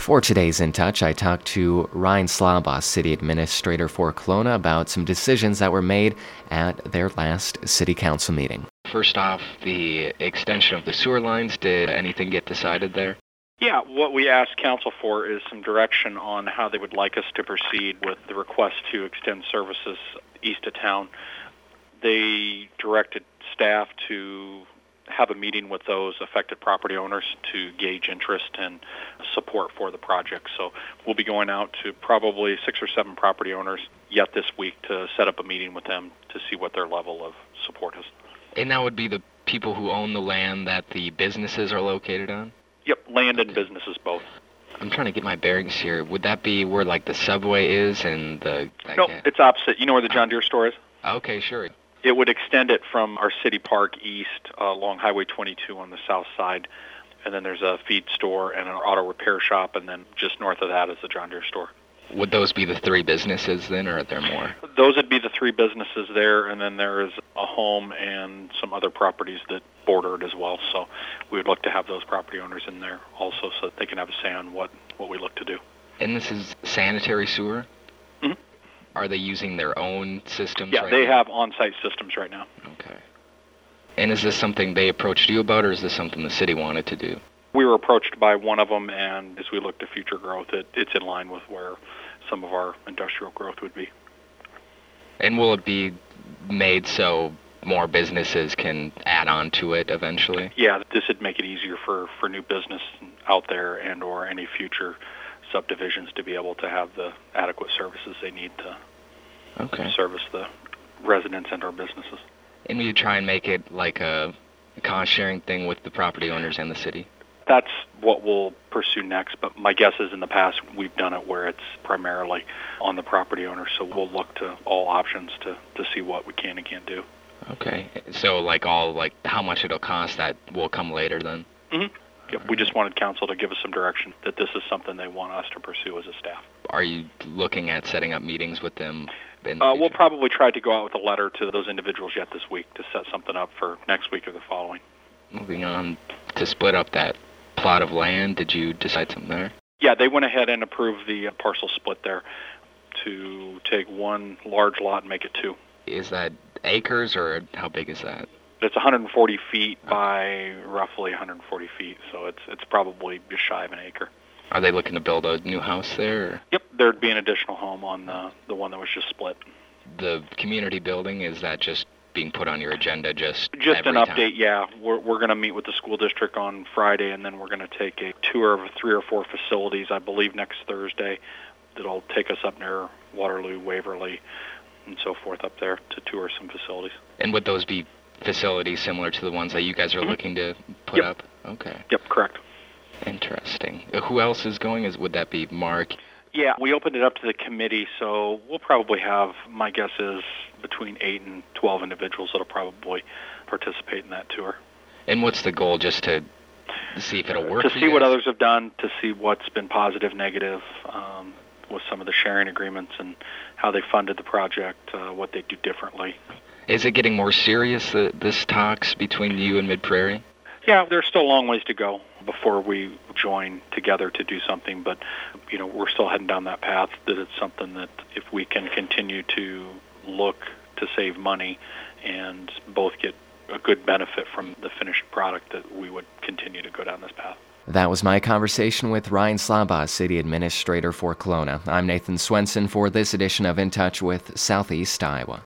For today's In Touch, I talked to Ryan Slabos, City Administrator for Kelowna, about some decisions that were made at their last City Council meeting. First off, the extension of the sewer lines, did anything get decided there? Yeah, what we asked Council for is some direction on how they would like us to proceed with the request to extend services east of town. They directed staff to have a meeting with those affected property owners to gauge interest and support for the project. So we'll be going out to probably 6 or 7 property owners yet this week to set up a meeting with them to see what their level of support is. And that would be the people who own the land that the businesses are located on? Yep, land and businesses both. I'm trying to get my bearings here. Would that be where, like, the subway is and the... No, it's opposite. You know where the John Deere store is? Okay, sure. It would extend it from our city park east along Highway 22 on the south side. And then there's a feed store and an auto repair shop, and then just north of that is the John Deere store. Would those be the 3 businesses then, or are there more? Those would be the 3 businesses there, and then there is a home and some other properties that border it as well. So we would look to have those property owners in there also so that they can have a say on what we look to do. And this is sanitary sewer? Mm-hmm. Are they using their own systems right now? Yeah, they have on-site systems right now. Okay. And is this something they approached you about, or is this something the city wanted to do? We were approached by one of them, and as we look to future growth, it's in line with where some of our industrial growth would be. And will it be made so more businesses can add on to it eventually? Yeah, this would make it easier for new business out there and or any future subdivisions to be able to have the adequate services they need to service the residents and our businesses. And we try and make it like a cost-sharing thing with the property owners and the city? That's what we'll pursue next, but my guess is in the past we've done it where it's primarily on the property owner, so we'll look to all options to see what we can and can't do. Okay, so how much it'll cost, that will come later then? Mm-hmm. Yep. We just wanted council to give us some direction that this is something they want us to pursue as a staff. Are you looking at setting up meetings with them? We'll probably try to go out with a letter to those individuals yet this week to set something up for next week or the following. Moving on to split up that plot of land, did you decide something there? Yeah, they went ahead and approved the parcel split there to take one large lot and make it 2. Is that acres, or how big is that? It's 140 feet by roughly 140 feet, so it's probably just shy of an acre. Are they looking to build a new house there? Or? Yep, there'd be an additional home on the one that was just split. The community building, is that just being put on your agenda just an update, time? Yeah. We're going to meet with the school district on Friday, and then we're going to take a tour of 3 or 4 facilities, I believe next Thursday, that'll take us up near Waterloo, Waverly, and so forth up there to tour some facilities. And would those be facilities similar to the ones that you guys are looking to put up? Okay. Yep, correct. Interesting. Who else is going? Would that be Mark? Yeah, we opened it up to the committee, so we'll probably have, my guess is, between 8 and 12 individuals that'll probably participate in that tour. And what's the goal, just to see if it'll work? To see what others have done, to see what's been positive, negative, with some of the sharing agreements and how they funded the project, what they do differently. Is it getting more serious, this talks between you and Mid-Prairie? Yeah, there's still a long ways to go before we join together to do something, but we're still heading down that path, that it's something that if we can continue to look to save money and both get a good benefit from the finished product, that we would continue to go down this path. That was my conversation with Ryan Slabos, City Administrator for Kelowna. I'm Nathan Swenson for this edition of In Touch with Southeast Iowa.